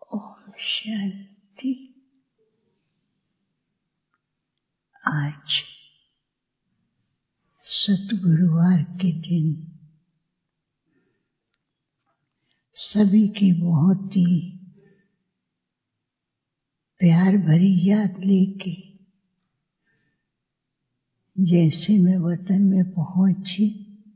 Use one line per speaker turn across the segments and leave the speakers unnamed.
ओम शांति। आज सतगुरुवार के दिन सभी की बहुत ही प्यार भरी याद लेके जैसे मैं वतन में पहुंची,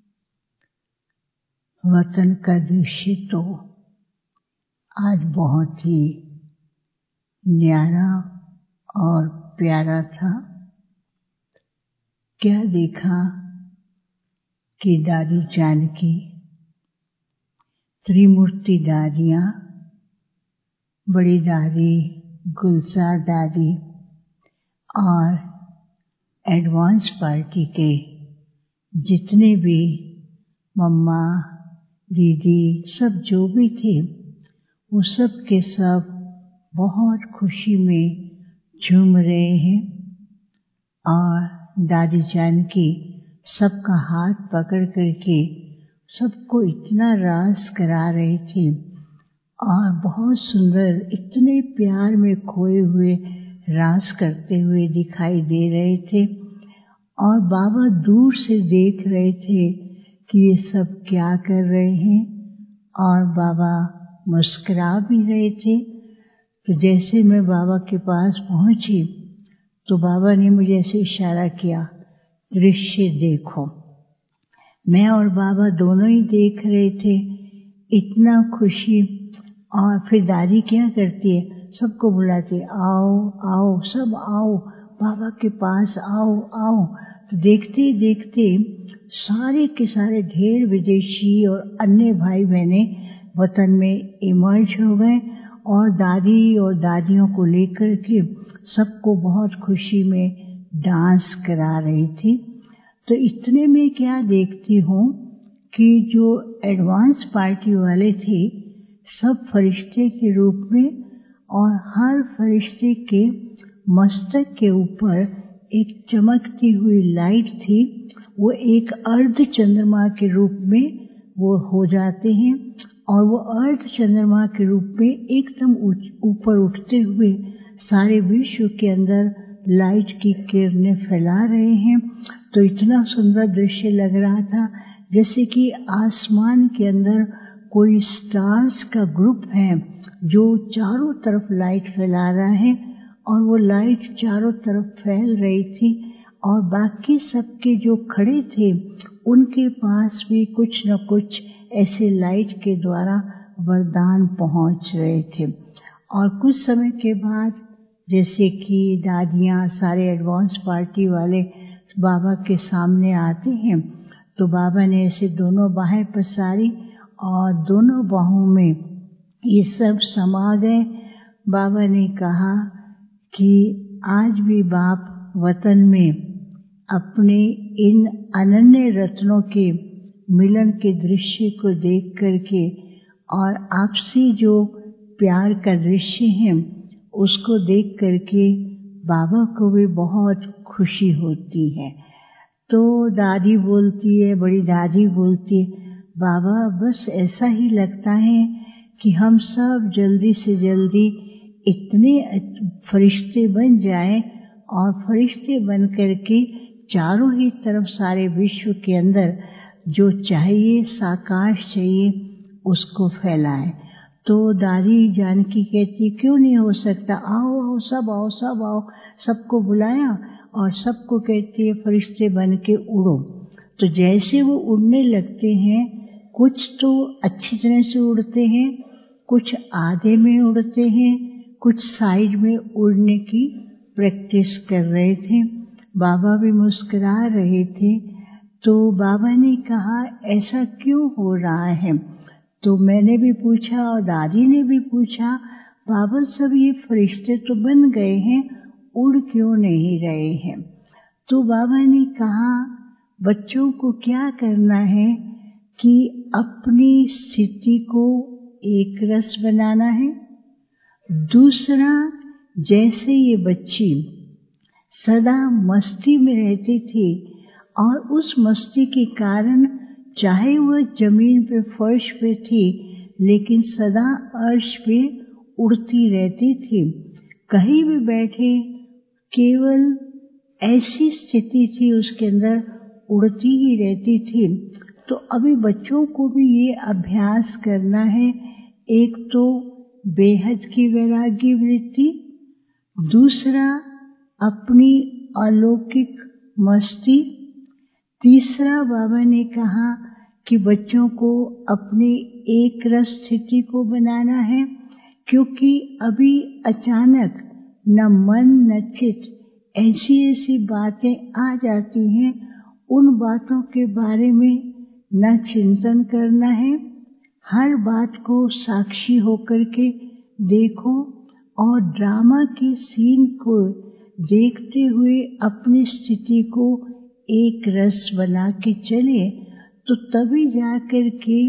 वतन का दृश्य तो आज बहुत ही न्यारा और प्यारा था। क्या देखा कि दादी जानकी, त्रिमूर्ति दादियाँ, बड़ी दादी, गुलजार दादी और एडवांस पार्टी के जितने भी मम्मा, दीदी, सब जो भी थे, वो सब के सब बहुत खुशी में झूम रहे हैं। और दादी जानकी सबका हाथ पकड़ करके सबको इतना रास करा रही थी और बहुत सुंदर, इतने प्यार में खोए हुए रास करते हुए दिखाई दे रहे थे। और बाबा दूर से देख रहे थे कि ये सब क्या कर रहे हैं और बाबा मुस्कुरा भी रहे थे। तो जैसे मैं बाबा के पास पहुंची तो बाबा ने मुझे ऐसे इशारा किया, दृश्य देखो। मैं और बाबा दोनों ही देख रहे थे, इतना खुशी। और फिर दादी क्या करती है, सबको बुलाती है, आओ आओ सब आओ, बाबा के पास आओ आओ। तो देखते देखते सारे के सारे ढेर विदेशी और अन्य भाई बहने वतन में इमर्ज हो गए और दादी और दादियों को लेकर के सबको बहुत खुशी में डांस करा रही थी। तो इतने में क्या देखती हूँ कि जो एडवांस पार्टी वाले थे सब फरिश्ते के रूप में, और हर फरिश्ते के मस्तक के ऊपर एक चमकती हुई लाइट थी। वो एक अर्ध चंद्रमा के रूप में वो हो जाते हैं और वो अर्ध चंद्रमा के रूप में एकदम ऊपर उठते हुए सारे विश्व के अंदर लाइट की किरणें फैला रहे हैं। तो इतना सुंदर दृश्य लग रहा था जैसे कि आसमान के अंदर कोई स्टार्स का ग्रुप है जो चारों तरफ लाइट फैला रहा है और वो लाइट चारों तरफ फैल रही थी और बाकी सबके जो खड़े थे उनके पास भी कुछ न कुछ ऐसे लाइट के द्वारा वरदान पहुंच रहे थे। और कुछ समय के बाद जैसे कि दादियाँ, सारे एडवांस पार्टी वाले बाबा के सामने आते हैं तो बाबा ने ऐसे दोनों बाहें पसारी और दोनों बाहों में ये सब समा गए। बाबा ने कहा कि आज भी बाप वतन में अपने इन अनन्य रत्नों के मिलन के दृश्य को देख करके और आपसी जो प्यार का दृश्य है उसको देख करके बाबा को भी बहुत खुशी होती है। तो दादी बोलती है, बड़ी दादी बोलती है, बाबा बस ऐसा ही लगता है कि हम सब जल्दी से जल्दी इतने फरिश्ते बन जाएं और फरिश्ते बन करके चारों ही तरफ सारे विश्व के अंदर जो चाहिए, साकार चाहिए, उसको फैलाएं। तो दादी जानकी कहती, क्यों नहीं हो सकता, आओ आओ सब आओ सब आओ। सबको बुलाया और सबको कहती है फरिश्ते बन के उड़ो। तो जैसे वो उड़ने लगते हैं, कुछ तो अच्छी तरह से उड़ते हैं, कुछ आधे में उड़ते हैं, कुछ साइड में उड़ने की प्रैक्टिस कर रहे थे। बाबा भी मुस्कुरा रहे थे। तो बाबा ने कहा ऐसा क्यों हो रहा है। तो मैंने भी पूछा और दादी ने भी पूछा, बाबा सब ये फरिश्ते तो बन गए हैं, उड़ क्यों नहीं रहे हैं। तो बाबा ने कहा बच्चों को क्या करना है कि अपनी स्थिति को एक रस बनाना है। दूसरा, जैसे ये बच्ची सदा मस्ती में रहती थी और उस मस्ती के कारण चाहे वह जमीन पे फर्श पे थी लेकिन सदा अर्श पे उड़ती रहती थी। कहीं भी बैठे केवल ऐसी स्थिति थी उसके अंदर, उड़ती ही रहती थी। तो अभी बच्चों को भी ये अभ्यास करना है। एक तो बेहद की वैराग्य वृत्ति, दूसरा अपनी अलौकिक मस्ती, तीसरा बाबा ने कहा कि बच्चों को अपनी एक रस स्थिति को बनाना है, क्योंकि अभी अचानक न मन न चित्त ऐसी ऐसी बातें आ जाती हैं, उन बातों के बारे में न चिंतन करना है। हर बात को साक्षी होकर के देखो और ड्रामा के सीन को देखते हुए अपनी स्थिति को एक रस बना के चले, तो तभी जाकर के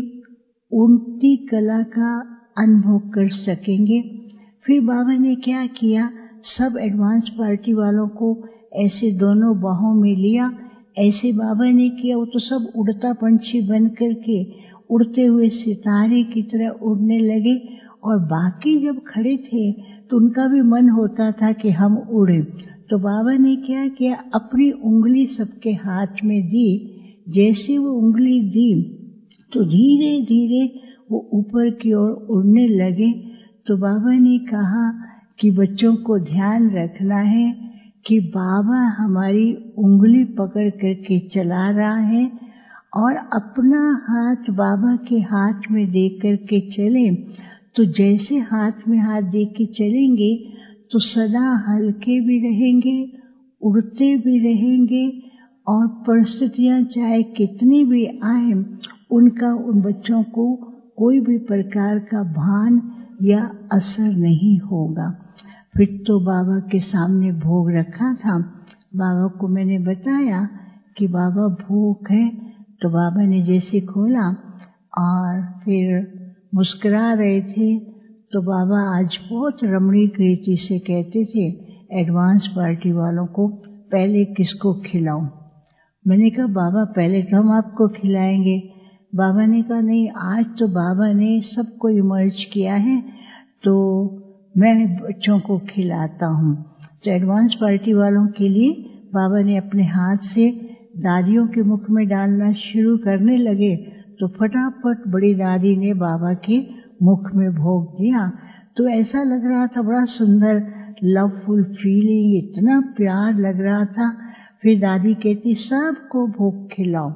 उनकी कला का अनुभव कर सकेंगे। फिर बाबा ने क्या किया, सब एडवांस पार्टी वालों को ऐसे दोनों बाहों में लिया। ऐसे बाबा ने किया, वो तो सब उड़ता पंछी बन करके उड़ते हुए सितारे की तरह उड़ने लगे। और बाकी जब खड़े थे तो उनका भी मन होता था कि हम उड़े। तो बाबा ने क्या किया, अपनी उंगली सबके हाथ में दी। जैसे वो उंगली दी तो धीरे धीरे वो ऊपर की ओर उड़ने लगे। तो बाबा ने कहा कि बच्चों को ध्यान रखना है कि बाबा हमारी उंगली पकड़ करके चला रहा है और अपना हाथ बाबा के हाथ में दे करके चले। तो जैसे हाथ में हाथ दे के चलेंगे तो सदा हल्के भी रहेंगे, उड़ते भी रहेंगे, और परिस्थितियां चाहे कितनी भी आए उनका उन बच्चों को कोई भी प्रकार का भान या असर नहीं होगा। फिर तो बाबा के सामने भोग रखा था। बाबा को मैंने बताया कि बाबा भूख है। तो बाबा ने जैसे खोला और फिर मुस्कुरा रहे थे। तो बाबा आज बहुत रमणीक रीति से कहते थे एडवांस पार्टी वालों को, पहले किसको खिलाऊं। मैंने कहा बाबा पहले तो हम आपको खिलाएंगे। बाबा ने कहा नहीं, आज तो बाबा ने सबको इमर्ज किया है तो मैं बच्चों को खिलाता हूँ। तो एडवांस पार्टी वालों के लिए बाबा ने अपने हाथ से दादियों के मुख में डालना शुरू करने लगे। तो फटाफट बड़ी दादी ने बाबा के मुख में भोग दिया। तो ऐसा लग रहा था बड़ा सुंदर लवफुल फीलिंग, इतना प्यार लग रहा था। फिर दादी कहती सबको भोग खिलाओ।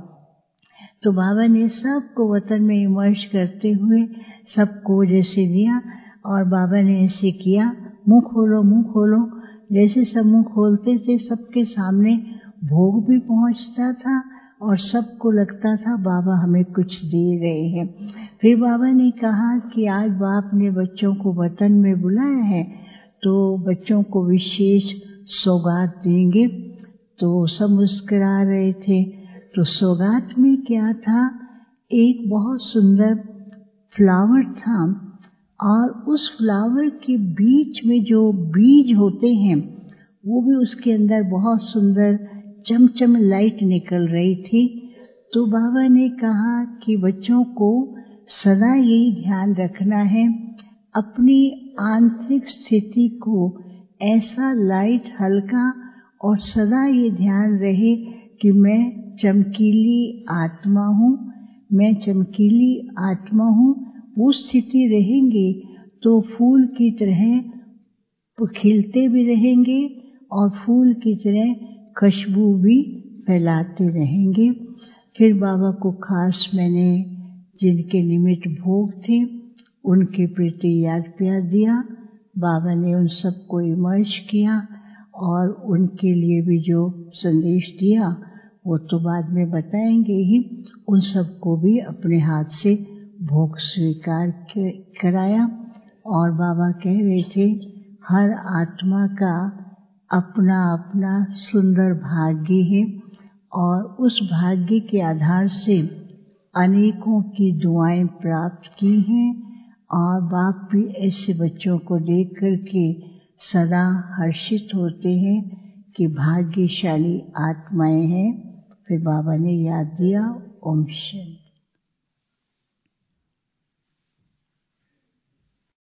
तो बाबा ने सबको वतन में इमर्ज करते हुए सबको जैसे दिया और बाबा ने ऐसे किया, मुंह खोलो मुंह खोलो। जैसे सब मुंह खोलते थे सबके सामने भोग भी पहुंचता था और सबको लगता था बाबा हमें कुछ दे रहे हैं। फिर बाबा ने कहा कि आज बाप ने बच्चों को वतन में बुलाया है तो बच्चों को विशेष सौगात देंगे। तो सब मुस्कुरा रहे थे। तो सौगात में क्या था, एक बहुत सुंदर फ्लावर था और उस फ्लावर के बीच में जो बीज होते हैं वो भी उसके अंदर बहुत सुंदर चमचम लाइट निकल रही थी। तो बाबा ने कहा कि बच्चों को सदा यही ध्यान रखना है, अपनी आंतरिक स्थिति को ऐसा लाइट हल्का और सदा ये ध्यान रहे कि मैं चमकीली आत्मा हूँ, मैं चमकीली आत्मा हूँ। वो स्थिति रहेंगे तो फूल की तरह खिलते भी रहेंगे और फूल की तरह खुशबू भी फैलाते रहेंगे। फिर बाबा को खास मैंने जिनके निमित्त भोग थे उनके प्रति याद प्यार दिया। बाबा ने उन सबको इमर्ज किया और उनके लिए भी जो संदेश दिया वो तो बाद में बताएंगे ही। उन सबको भी अपने हाथ से भोग स्वीकार कराया और बाबा कह रहे थे हर आत्मा का अपना अपना सुंदर भाग्य है और उस भाग्य के आधार से अनेकों की दुआएं प्राप्त की हैं और बाप भी ऐसे बच्चों को देख करके सदा हर्षित होते हैं कि भाग्यशाली आत्माएं हैं। फिर बाबा ने याद दिया, ओम शांति।